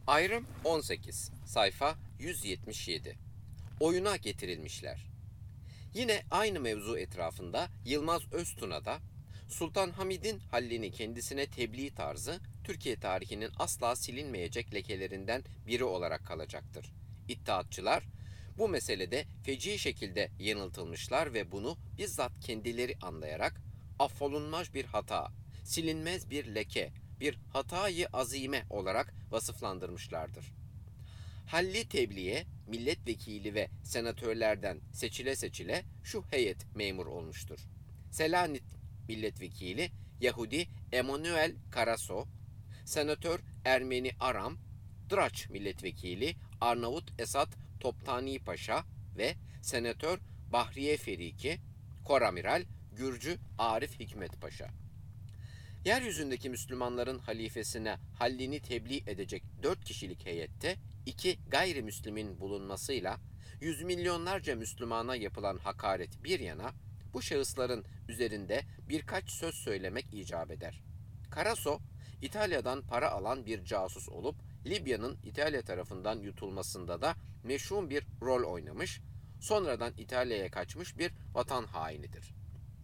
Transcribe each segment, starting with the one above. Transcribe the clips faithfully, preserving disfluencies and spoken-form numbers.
Ayrım on sekiz, sayfa yüz yetmiş yedi. Oyuna getirilmişler. Yine aynı mevzu etrafında Yılmaz Öztuna'da Sultan Hamid'in hallini kendisine tebliğ tarzı Türkiye tarihinin asla silinmeyecek lekelerinden biri olarak kalacaktır. İttihatçılar bu meselede feci şekilde yanıltılmışlar ve bunu bizzat kendileri anlayarak affolunmaz bir hata, silinmez bir leke, bir hatayı azime olarak vasıflandırmışlardır. Halli tebliğe milletvekili ve senatörlerden seçile seçile şu heyet memur olmuştur. Selanik milletvekili Yahudi Emanuel Karaso, senatör Ermeni Aram, Draç milletvekili Arnavut Esat Toptani Paşa ve senatör Bahriye Feriki, Koramiral Gürcü Arif Hikmet Paşa. Yeryüzündeki Müslümanların halifesine hallini tebliğ edecek dört kişilik heyette iki gayrimüslimin bulunmasıyla yüz milyonlarca Müslümana yapılan hakaret bir yana, bu şahısların üzerinde birkaç söz söylemek icap eder. Karaso, İtalya'dan para alan bir casus olup Libya'nın İtalya tarafından yutulmasında da meşhur bir rol oynamış, sonradan İtalya'ya kaçmış bir vatan hainidir.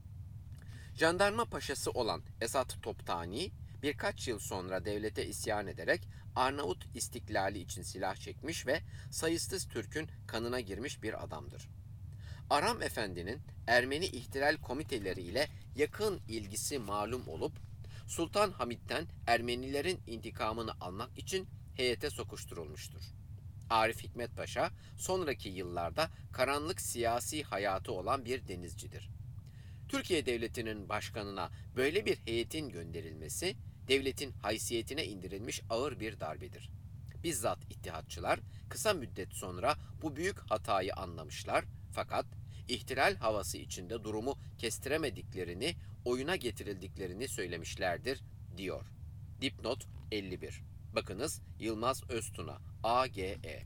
Jandarma paşası olan Esat Toptani birkaç yıl sonra devlete isyan ederek Arnavut istiklali için silah çekmiş ve sayısız Türk'ün kanına girmiş bir adamdır. Aram Efendi'nin Ermeni ihtilal komiteleri ile yakın ilgisi malum olup Sultan Hamid'den Ermenilerin intikamını almak için heyete sokuşturulmuştur. Arif Hikmet Paşa sonraki yıllarda karanlık siyasi hayatı olan bir denizcidir. Türkiye Devleti'nin başkanına böyle bir heyetin gönderilmesi, devletin haysiyetine indirilmiş ağır bir darbedir. Bizzat ittihatçılar kısa müddet sonra bu büyük hatayı anlamışlar fakat ihtilal havası içinde durumu kestiremediklerini, oyuna getirildiklerini söylemişlerdir, diyor. Dipnot elli bir. Bakınız Yılmaz Öztuna, A G E.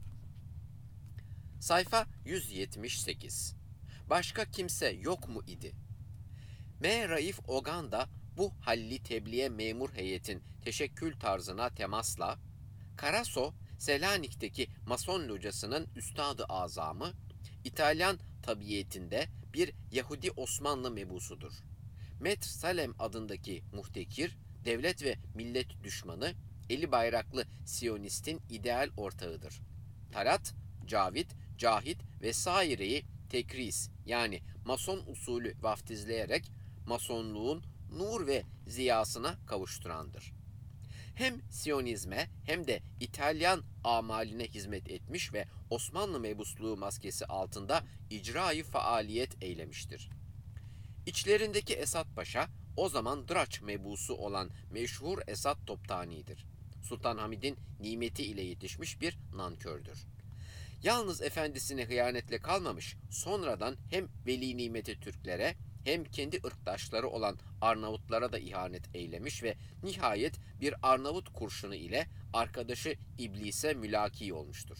Sayfa yüz yetmiş sekiz. Başka kimse yok mu idi? M. Raif Ogan da bu halli tebliğe memur heyetin teşekkül tarzına temasla, Karaso, Selanik'teki Mason locasının üstadı azamı, İtalyan tabiyetinde bir Yahudi Osmanlı mebusudur. Metr Salem adındaki muhtekir, devlet ve millet düşmanı, eli bayraklı Siyonistin ideal ortağıdır. Talat, Cavit, Cahit vesaireyi tekris yani Mason usulü vaftizleyerek Masonluğun nur ve ziyasına kavuşturandır. Hem Siyonizme hem de İtalyan amaline hizmet etmiş ve Osmanlı mebusluğu maskesi altında icra-i faaliyet eylemiştir. İçlerindeki Esat Paşa, o zaman Draç mebusu olan meşhur Esat Toptani'dir. Sultan Hamid'in nimeti ile yetişmiş bir nankördür. Yalnız efendisine hıyanetle kalmamış, sonradan hem veli nimeti Türklere hem kendi ırktaşları olan Arnavutlara da ihanet eylemiş ve nihayet bir Arnavut kurşunu ile arkadaşı İblis'e mülaki olmuştur.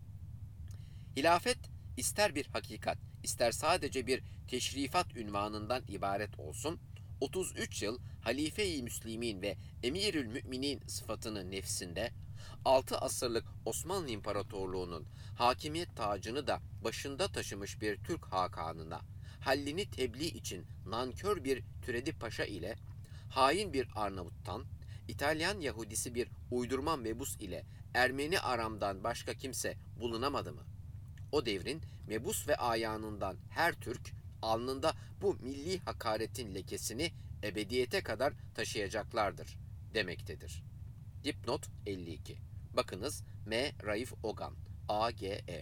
Hilafet ister bir hakikat, ister sadece bir teşrifat ünvanından ibaret olsun, otuz üç yıl Halife-i Müslimin ve Emirül Müminin sıfatını nefsinde, altı asırlık Osmanlı İmparatorluğu'nun hakimiyet tacını da başında taşımış bir Türk hakanına, hallini tebliğ için nankör bir Türedi Paşa ile, hain bir Arnavut'tan, İtalyan Yahudisi bir uydurma mebus ile Ermeni Aram'dan başka kimse bulunamadı mı? O devrin mebus ve ayanından her Türk, alnında bu milli hakaretin lekesini ebediyete kadar taşıyacaklardır demektedir. Dipnot elli iki. Bakınız M. Raif Ogan, A G E.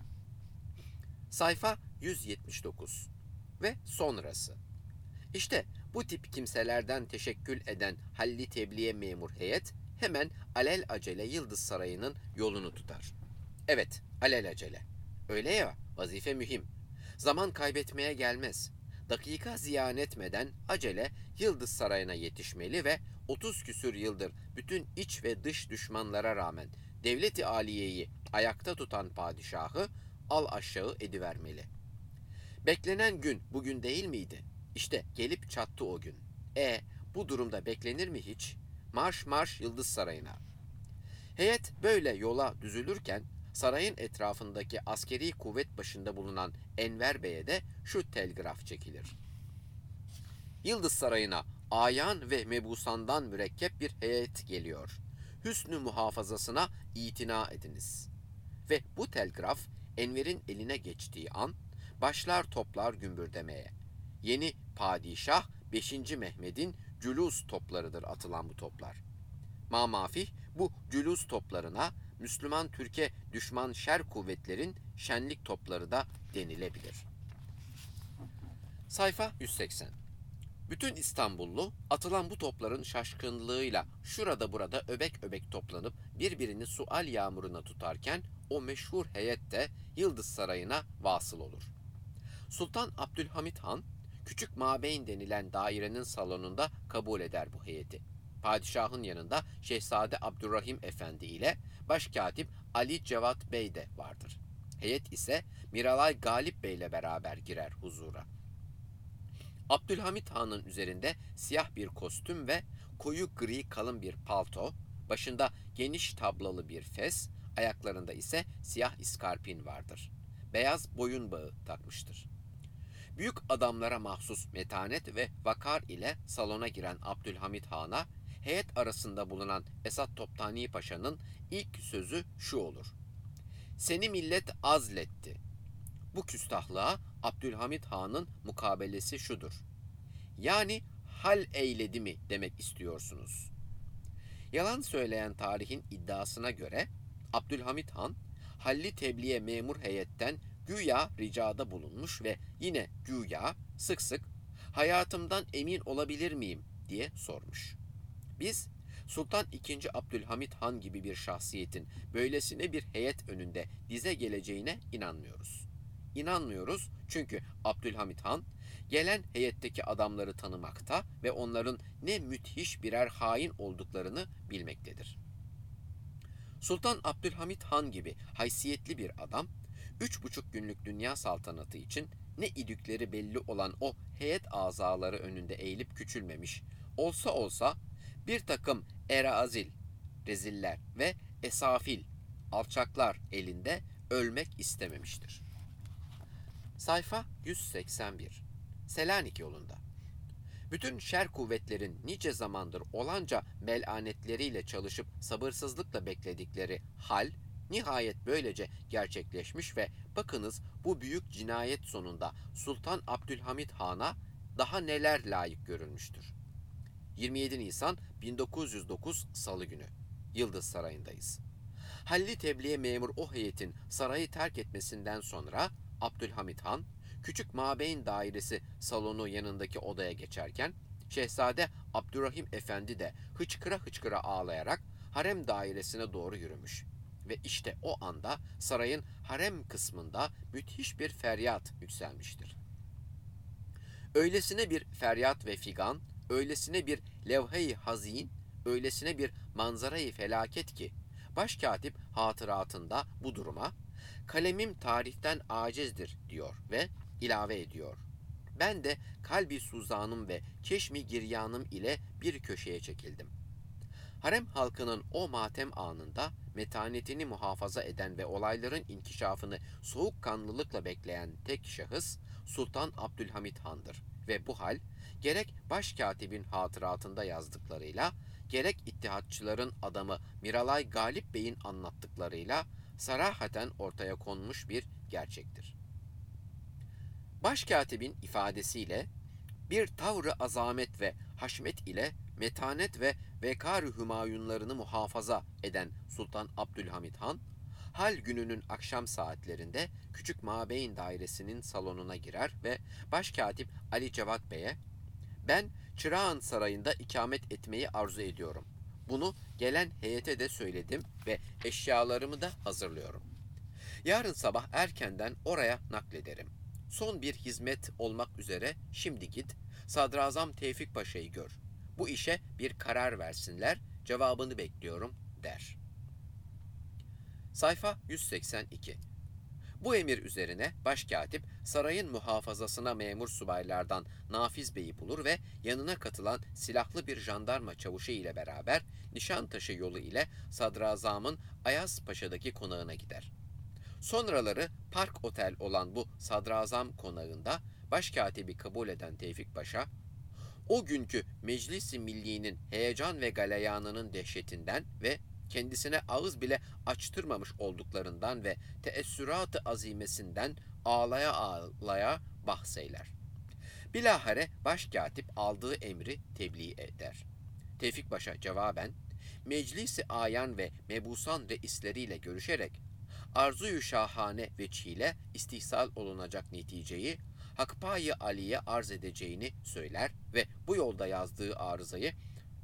Sayfa yüz yetmiş dokuz ve sonrası. İşte bu tip kimselerden teşekkül eden halli tebliğe memur heyet hemen alelacele Yıldız Sarayı'nın yolunu tutar. Evet, alelacele. Öyle ya, vazife mühim. Zaman kaybetmeye gelmez. Dakika ziyan etmeden acele Yıldız Sarayı'na yetişmeli ve otuz küsür yıldır bütün iç ve dış düşmanlara rağmen devlet-i aliyeyi ayakta tutan padişahı al aşağı edivermeli. Beklenen gün bugün değil miydi? İşte gelip çattı o gün. E bu durumda beklenir mi hiç? Marş marş Yıldız Sarayı'na. Heyet böyle yola düzülürken sarayın etrafındaki askeri kuvvet başında bulunan Enver Bey'e de şu telgraf çekilir: Yıldız Sarayı'na ayan ve mebusandan mürekkep bir heyet geliyor. Hüsnü muhafazasına itina ediniz. Ve bu telgraf Enver'in eline geçtiği an başlar toplar gümbürdemeye. Yeni padişah beşinci Mehmet'in cülus toplarıdır atılan bu toplar. Mamafih bu cülus toplarına Müslüman Türkiye düşman şer kuvvetlerin şenlik topları da denilebilir. Sayfa yüz seksen. Bütün İstanbullu atılan bu topların şaşkınlığıyla şurada burada öbek öbek toplanıp birbirini sual yağmuruna tutarken o meşhur heyet de Yıldız Sarayı'na vasıl olur. Sultan Abdülhamit Han, Küçük Mabeyn denilen dairenin salonunda kabul eder bu heyeti. Padişahın yanında Şehzade Abdurrahim Efendi ile Başkatip Ali Cevat Bey de vardır. Heyet ise Miralay Galip Bey ile beraber girer huzura. Abdülhamit Han'ın üzerinde siyah bir kostüm ve koyu gri kalın bir palto, başında geniş tablalı bir fes, ayaklarında ise siyah iskarpin vardır. Beyaz boyun bağı takmıştır. Büyük adamlara mahsus metanet ve vakar ile salona giren Abdülhamit Han'a heyet arasında bulunan Esat Toptani Paşa'nın ilk sözü şu olur: Seni millet azletti. Bu küstahlığa Abdülhamit Han'ın mukabelesi şudur: Yani hal eyledi mi demek istiyorsunuz? Yalan söyleyen tarihin iddiasına göre Abdülhamit Han, halli tebliğe memur heyetten güya ricada bulunmuş ve yine güya sık sık hayatımdan emin olabilir miyim diye sormuş. Biz Sultan ikinci. Abdülhamit Han gibi bir şahsiyetin böylesine bir heyet önünde dize geleceğine inanmıyoruz. İnanmıyoruz çünkü Abdülhamit Han gelen heyetteki adamları tanımakta ve onların ne müthiş birer hain olduklarını bilmektedir. Sultan Abdülhamit Han gibi haysiyetli bir adam, üç buçuk günlük dünya saltanatı için ne idükleri belli olan o heyet azaları önünde eğilip küçülmemiş, olsa olsa bir takım erazil, reziller ve esafil, alçaklar elinde ölmek istememiştir. Sayfa yüz seksen bir. Selanik yolunda. Bütün şer kuvvetlerin nice zamandır olanca melanetleriyle çalışıp sabırsızlıkla bekledikleri hal, nihayet böylece gerçekleşmiş ve bakınız bu büyük cinayet sonunda Sultan Abdülhamit Han'a daha neler layık görülmüştür. yirmi yedi Nisan bin dokuz yüz dokuz Salı günü. Yıldız Sarayı'ndayız. Halli tebliğe memur o heyetin sarayı terk etmesinden sonra Abdülhamit Han, Küçük Mabeyn dairesi salonu yanındaki odaya geçerken Şehzade Abdurrahim Efendi de hıçkıra hıçkıra ağlayarak harem dairesine doğru yürümüş. Ve işte o anda sarayın harem kısmında müthiş bir feryat yükselmiştir. Öylesine bir feryat ve figan, öylesine bir levh-i hazin, öylesine bir manzarayı felaket ki Başkatip hatıratında bu duruma kalemim tariften acizdir diyor ve ilave ediyor: Ben de kalbi suzanım ve çeşmi giryanım ile bir köşeye çekildim. Harem halkının o matem anında metanetini muhafaza eden ve olayların inkişafını soğukkanlılıkla bekleyen tek şahıs Sultan Abdülhamit Han'dır ve bu hal gerek başkatibin hatıratında yazdıklarıyla gerek ittihatçıların adamı Miralay Galip Bey'in anlattıklarıyla sarahaten ortaya konmuş bir gerçektir. Başkatibin ifadesiyle bir tavrı azamet ve haşmet ile metanet ve vekar-ı hümayunlarını muhafaza eden Sultan Abdülhamit Han, hal gününün akşam saatlerinde Küçük Mabeyn dairesinin salonuna girer ve Başkatip Ali Cevat Bey'e "Ben Çırağan Sarayı'nda ikamet etmeyi arzu ediyorum. Bunu gelen heyete de söyledim ve eşyalarımı da hazırlıyorum. Yarın sabah erkenden oraya naklederim. Son bir hizmet olmak üzere şimdi git, Sadrazam Tevfik Paşa'yı gör. Bu işe bir karar versinler, cevabını bekliyorum" der. Sayfa yüz seksen iki. Bu emir üzerine başkatip sarayın muhafazasına memur subaylardan Nafiz Bey'i bulur ve yanına katılan silahlı bir jandarma çavuşu ile beraber Nişantaşı yolu ile Sadrazam'ın Ayaz Paşa'daki konağına gider. Sonraları Park Otel olan bu Sadrazam konağında başkatibi kabul eden Tevfik Paşa, o günkü Meclis-i Milli'nin heyecan ve galeyanının dehşetinden ve kendisine ağız bile açtırmamış olduklarından ve teessürat-ı azimesinden ağlaya ağlaya bahseyler. Bilahare başkatip aldığı emri tebliğ eder. Tevfik Paşa cevaben, Meclis-i Ayan ve Mebusan reisleriyle görüşerek, arzu-yu şahane veçhiyle istihsal olunacak neticeyi Hakpa-i Ali'ye arz edeceğini söyler ve bu yolda yazdığı arızayı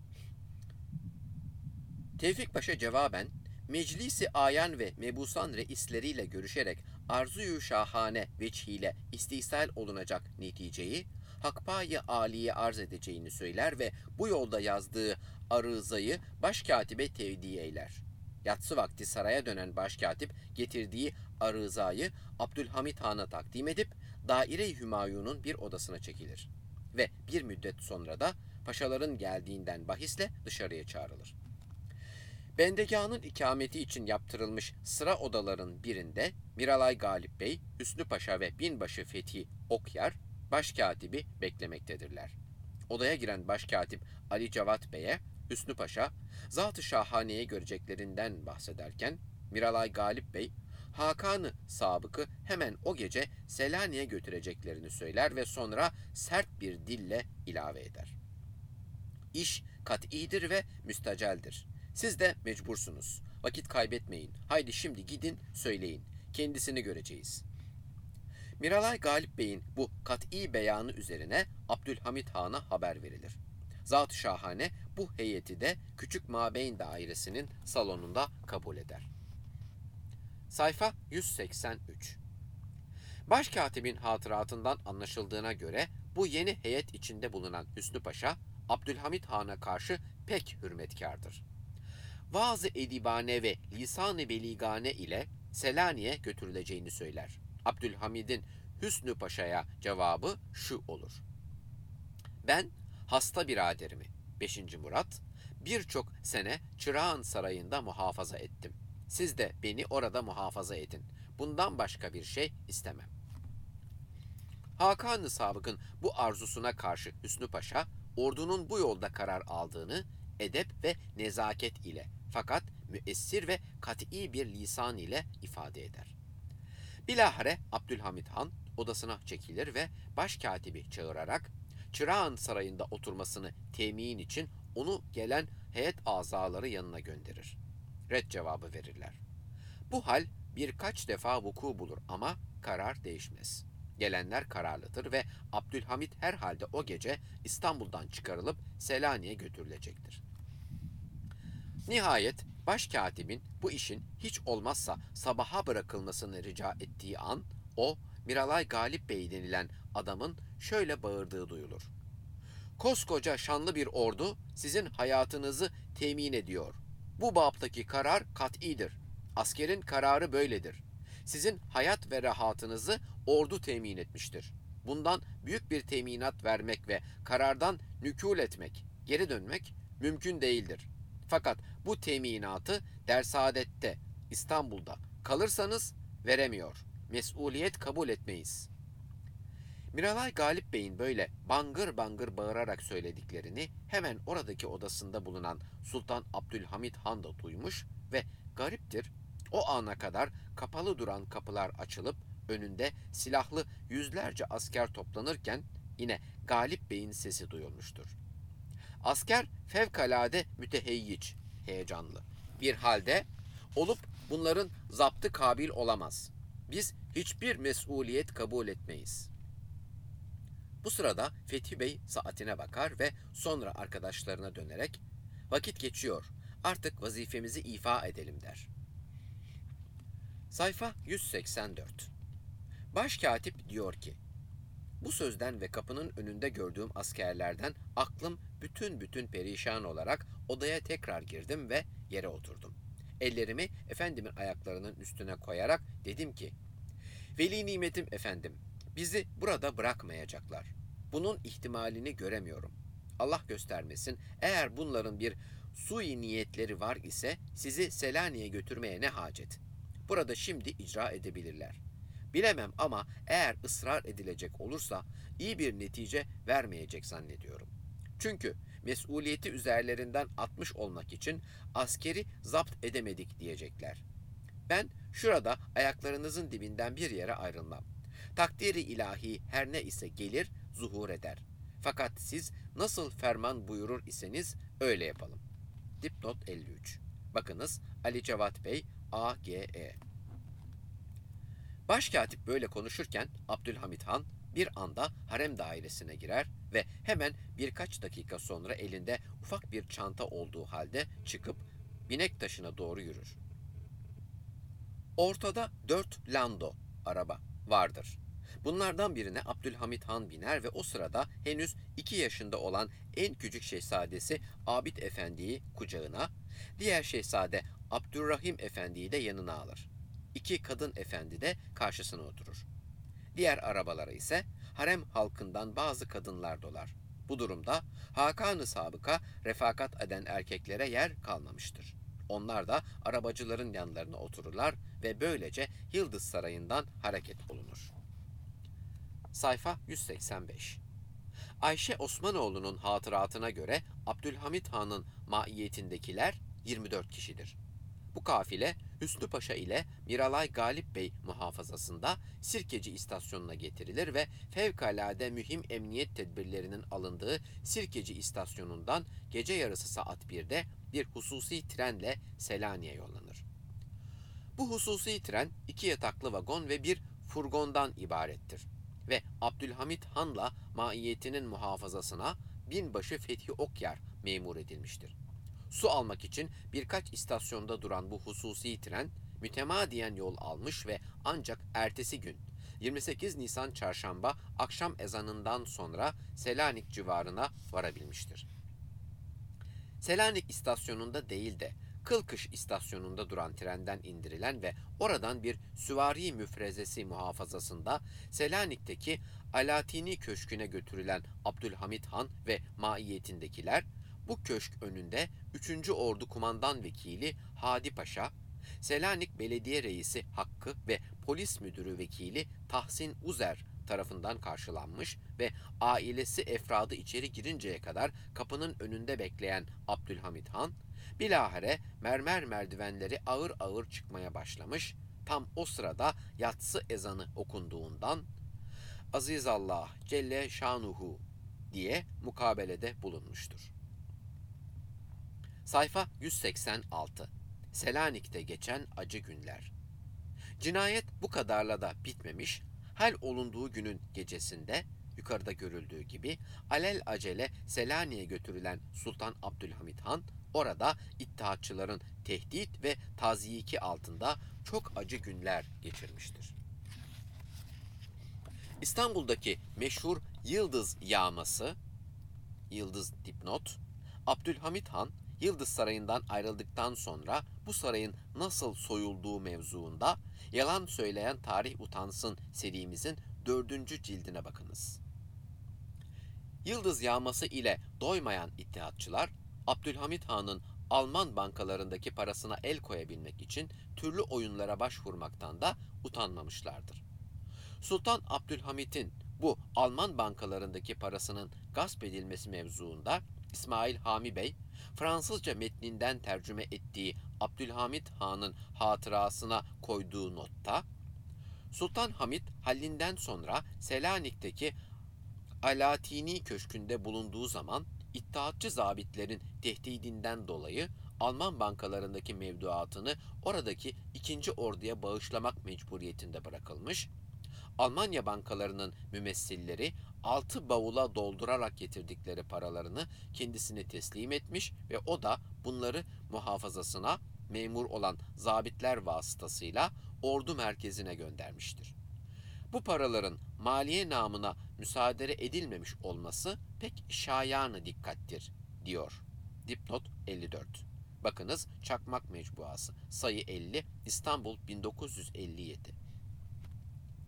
Tevfik Paşa cevaben, Meclis-i Ayan ve Mebusan reisleriyle görüşerek arzu-yu şahane veçhiyle istihsal olunacak neticeyi Hakpa-i Ali'ye arz edeceğini söyler ve bu yolda yazdığı arızayı başkatibe tevdi eyler. Yatsı vakti saraya dönen başkatip getirdiği arızayı Abdülhamit Han'a takdim edip Daire-i Hümayun'un bir odasına çekilir ve bir müddet sonra da paşaların geldiğinden bahisle dışarıya çağrılır. Bendegahının ikameti için yaptırılmış sıra odaların birinde Miralay Galip Bey, Hüsnü Paşa ve Binbaşı Fethi Okyar başkatibi beklemektedirler. Odaya giren başkatip Ali Cevat Bey'e Hüsnü Paşa zat-ı şahaneye göreceklerinden bahsederken Miralay Galip Bey Hakan'ı sabıkı hemen o gece Selanik'e götüreceklerini söyler ve sonra sert bir dille ilave eder. İş kat'idir ve müstaceldir. Siz de mecbursunuz. Vakit kaybetmeyin. Haydi şimdi gidin söyleyin. Kendisini göreceğiz. Miralay Galip Bey'in bu kat'i beyanı üzerine Abdülhamit Han'a haber verilir. Zat-ı Şahane bu heyeti de Küçük Mabeyn Dairesi'nin salonunda kabul eder. Sayfa yüz seksen üç. Başkatibin hatıratından anlaşıldığına göre bu yeni heyet içinde bulunan Hüsnü Paşa, Abdülhamit Han'a karşı pek hürmetkardır. Vaaz-ı edibane ve lisan-ı beligane ile Selanik'e götürüleceğini söyler. Abdülhamid'in Hüsnü Paşa'ya cevabı şu olur. Ben hasta biraderimi beşinci Murat birçok sene Çırağan Sarayı'nda muhafaza ettim. Siz de beni orada muhafaza edin. Bundan başka bir şey istemem. Hakan-ı Sabık'ın bu arzusuna karşı Hüsnü Paşa, ordunun bu yolda karar aldığını edep ve nezaket ile fakat müessir ve kat'i bir lisan ile ifade eder. Bilahare Abdülhamit Han odasına çekilir ve başkatibi çağırarak Çırağan Sarayı'nda oturmasını temin için onu gelen heyet azaları yanına gönderir. Red cevabı verirler. Bu hal birkaç defa vuku bulur ama karar değişmez. Gelenler kararlıdır ve Abdülhamit herhalde o gece İstanbul'dan çıkarılıp Selanik'e götürülecektir. Nihayet başkatibin bu işin hiç olmazsa sabaha bırakılmasını rica ettiği an o Miralay Galip Bey denilen adamın şöyle bağırdığı duyulur. Koskoca şanlı bir ordu sizin hayatınızı temin ediyor. Bu baptaki karar kat'idir. Askerin kararı böyledir. Sizin hayat ve rahatınızı ordu temin etmiştir. Bundan büyük bir teminat vermek ve karardan nükûl etmek, geri dönmek mümkün değildir. Fakat bu teminatı Dersaadet'te, İstanbul'da kalırsanız veremiyor. Mesuliyet kabul etmeyiz. Miralay Galip Bey'in böyle bangır bangır bağırarak söylediklerini hemen oradaki odasında bulunan Sultan Abdülhamit Han da duymuş ve gariptir, o ana kadar kapalı duran kapılar açılıp önünde silahlı yüzlerce asker toplanırken yine Galip Bey'in sesi duyulmuştur. Asker fevkalade müteheyyiç, heyecanlı bir halde olup bunların zaptı kabil olamaz. Biz hiçbir mesuliyet kabul etmeyiz. Bu sırada Fethi Bey saatine bakar ve sonra arkadaşlarına dönerek vakit geçiyor, artık vazifemizi ifa edelim der. Sayfa yüz seksen dört. Başkatip diyor ki, bu sözden ve kapının önünde gördüğüm askerlerden aklım bütün bütün perişan olarak odaya tekrar girdim ve yere oturdum. Ellerimi efendimin ayaklarının üstüne koyarak dedim ki, Veli nimetim efendim, bizi burada bırakmayacaklar. Bunun ihtimalini göremiyorum. Allah göstermesin, eğer bunların bir sui niyetleri var ise sizi Selanik'e götürmeye ne hacet? Burada şimdi icra edebilirler. Bilemem ama eğer ısrar edilecek olursa iyi bir netice vermeyecek zannediyorum. Çünkü mesuliyeti üzerlerinden atmış olmak için askeri zapt edemedik diyecekler. Ben şurada ayaklarınızın dibinden bir yere ayrılmam. Takdiri ilahi her ne ise gelir, zuhur eder. Fakat siz nasıl ferman buyurur iseniz öyle yapalım. Dipnot elli üç. Bakınız Ali Cevat Bey, A G E. Başkatip böyle konuşurken Abdülhamit Han bir anda harem dairesine girer ve hemen birkaç dakika sonra elinde ufak bir çanta olduğu halde çıkıp binek taşına doğru yürür. Ortada dört lando araba vardır. Bunlardan birine Abdülhamit Han biner ve o sırada henüz iki yaşında olan en küçük şehzadesi Abid Efendi'yi kucağına, diğer şehzade Abdurrahim Efendi'yi de yanına alır. İki kadın efendi de karşısına oturur. Diğer arabalara ise harem halkından bazı kadınlar dolar. Bu durumda Hakan-ı Sabık'a refakat eden erkeklere yer kalmamıştır. Onlar da arabacıların yanlarına otururlar ve böylece Yıldız Sarayı'ndan hareket olunur. Sayfa yüz seksen beş. Ayşe Osmanoğlu'nun hatıratına göre Abdülhamit Han'ın maiyetindekiler yirmi dört kişidir. Bu kafile Hüsnü Paşa ile Miralay Galip Bey muhafazasında Sirkeci istasyonuna getirilir ve fevkalade mühim emniyet tedbirlerinin alındığı Sirkeci istasyonundan gece yarısı saat birde bir hususi trenle Selanik'e yollanır. Bu hususi tren iki yataklı vagon ve bir furgondan ibarettir ve Abdülhamit Han'la maiyetinin muhafazasına binbaşı Fethi Okyar memur edilmiştir. Su almak için birkaç istasyonda duran bu hususi tren mütemadiyen yol almış ve ancak ertesi gün yirmi sekiz Nisan Çarşamba akşam ezanından sonra Selanik civarına varabilmiştir. Selanik istasyonunda değil de Kılkış istasyonunda duran trenden indirilen ve oradan bir süvari müfrezesi muhafazasında Selanik'teki Alatini Köşkü'ne götürülen Abdülhamit Han ve maiyetindekiler bu köşk önünde üçüncü Ordu Kumandan Vekili Hadi Paşa, Selanik Belediye Reisi Hakkı ve Polis Müdürü Vekili Tahsin Uzer tarafından karşılanmış ve ailesi efradı içeri girinceye kadar kapının önünde bekleyen Abdülhamit Han, bilahare mermer merdivenleri ağır ağır çıkmaya başlamış, tam o sırada yatsı ezanı okunduğundan Azizallah Celle Şanuhu diye mukabelede bulunmuştur. Sayfa yüz seksen altı. Selanik'te geçen acı günler. Cinayet bu kadarla da bitmemiş, hal olunduğu günün gecesinde yukarıda görüldüğü gibi alel acele Selanik'e götürülen Sultan Abdülhamit Han orada İttihatçıların tehdit ve tazyiki altında çok acı günler geçirmiştir. İstanbul'daki meşhur Yıldız Yağması, Yıldız dipnot, Abdülhamit Han Yıldız Sarayı'ndan ayrıldıktan sonra bu sarayın nasıl soyulduğu mevzuunda Yalan Söyleyen Tarih Utansın serimizin dördüncü cildine bakınız. Yıldız Yağması ile doymayan İttihatçılar Abdülhamit Han'ın Alman bankalarındaki parasına el koyabilmek için türlü oyunlara başvurmaktan da utanmamışlardır. Sultan Abdülhamit'in bu Alman bankalarındaki parasının gasp edilmesi mevzuunda İsmail Hami Bey, Fransızca metninden tercüme ettiği Abdülhamit Han'ın hatırasına koyduğu notta, Sultan Hamid hallinden sonra Selanik'teki Alatini Köşkü'nde bulunduğu zaman İttihatçı zabitlerin tehdidinden dolayı Alman bankalarındaki mevduatını oradaki ikinci orduya bağışlamak mecburiyetinde bırakılmış, Almanya bankalarının mümessilleri altı bavula doldurarak getirdikleri paralarını kendisine teslim etmiş ve o da bunları muhafazasına memur olan zabitler vasıtasıyla ordu merkezine göndermiştir. Bu paraların maliye namına müsaade edilmemiş olması pek şayanı dikkattir, diyor. Dipnot elli dört. Bakınız Çakmak Mecbuası, sayı elli, İstanbul bin dokuz yüz elli yedi.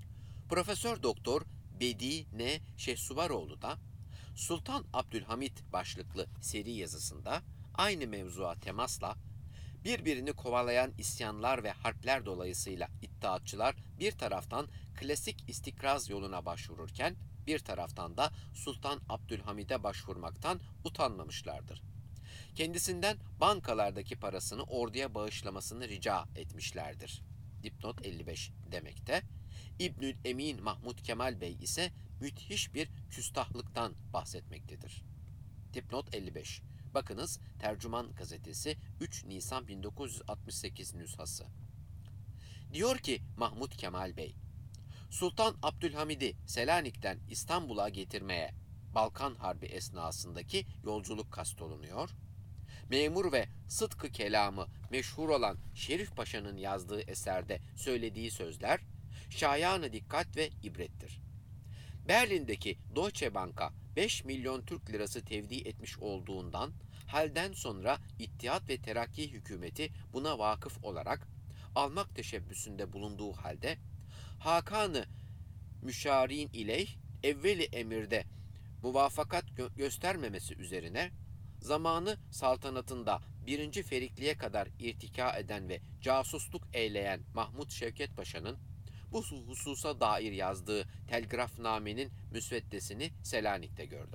Profesör Doktor Bedi N. Şehsuvaroğlu da Sultan Abdülhamit başlıklı seri yazısında aynı mevzuya temasla birbirini kovalayan isyanlar ve harpler dolayısıyla iddiatçılar bir taraftan klasik istikraz yoluna başvururken bir taraftan da Sultan Abdülhamid'e başvurmaktan utanmamışlardır. Kendisinden bankalardaki parasını orduya bağışlamasını rica etmişlerdir. Dipnot elli beş demekte. İbnül Emin Mahmud Kemal Bey ise müthiş bir küstahlıktan bahsetmektedir. Dipnot elli beş. Bakınız Tercüman Gazetesi üç Nisan bin dokuz yüz altmış sekiz nüshası. Diyor ki Mahmud Kemal Bey, Sultan Abdülhamid'i Selanik'ten İstanbul'a getirmeye Balkan Harbi esnasındaki yolculuk kastolunuyor. Memur ve sıdkı kelamı meşhur olan Şerif Paşa'nın yazdığı eserde söylediği sözler şayanı dikkat ve ibrettir. Berlin'deki Deutsche Bank'a beş milyon Türk lirası tevdi etmiş olduğundan halden sonra İttihat ve Terakki hükümeti buna vakıf olarak almak teşebbüsünde bulunduğu halde Hakan-ı Müşarin ileyh evveli emirde muvafakat gö- göstermemesi üzerine zamanı saltanatında birinci Ferikli'ye kadar irtika eden ve casusluk eyleyen Mahmud Şevket Paşa'nın bu hususa dair yazdığı telgrafnamenin müsveddesini Selanik'te gördüm.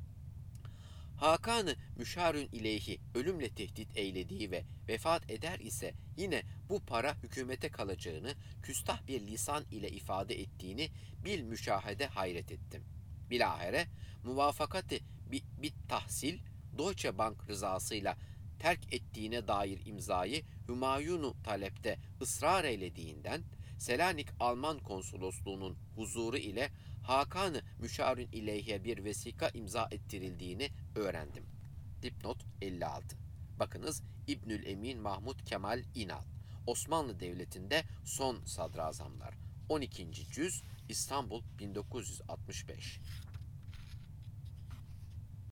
Hakan-ı Müşarün ileyhi ölümle tehdit eylediği ve vefat eder ise yine bu para hükümete kalacağını küstah bir lisan ile ifade ettiğini bil müşahede hayret ettim. Bilahare muvafakati bit tahsil Deutsche Bank rızasıyla terk ettiğine dair imzayı Hümayunu talepte ısrar eylediğinden Selanik Alman Konsolosluğu'nun huzuru ile Hakan-ı Müşarün ileyhe bir vesika imza ettirildiğini öğrendim. Dipnot elli altı. Bakınız İbnül Emin Mahmud Kemal İnal. Osmanlı Devleti'nde son sadrazamlar. on ikinci cüz İstanbul bin dokuz yüz altmış beş.